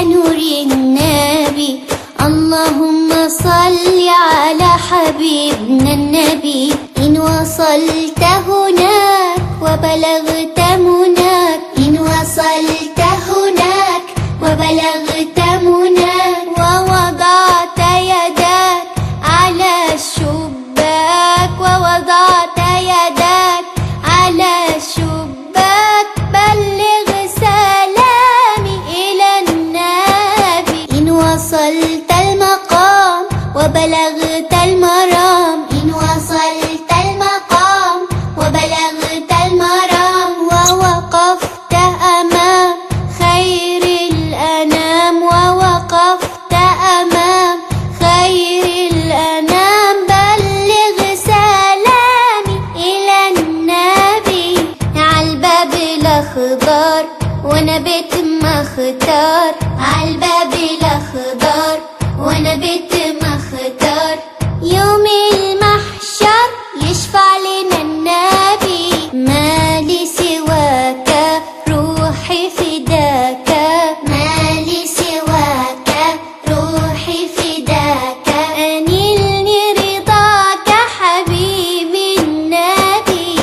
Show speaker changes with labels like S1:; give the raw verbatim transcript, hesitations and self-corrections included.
S1: نور النبي. اللهم صل على حبيبنا النبي. إن وصلت هناك وبلغت مناك، إن وصلت هناك وبلغت مناك، ووضعت يداك على الشباك، ووضعت يداك على الشباك، بلغ سلامي إلى النبي. إن وصلت المقام وبلغت المرام، إن وصلت المقام وبلغت المرام، ووقفت أمام خير الأنام، ووقفت أمام خير الأنام، بلغ سلامي إلى النبي. عالباب الأخضر وأنا بيت مختار، عالباب الأخضر وأنا بيت مختار، يوم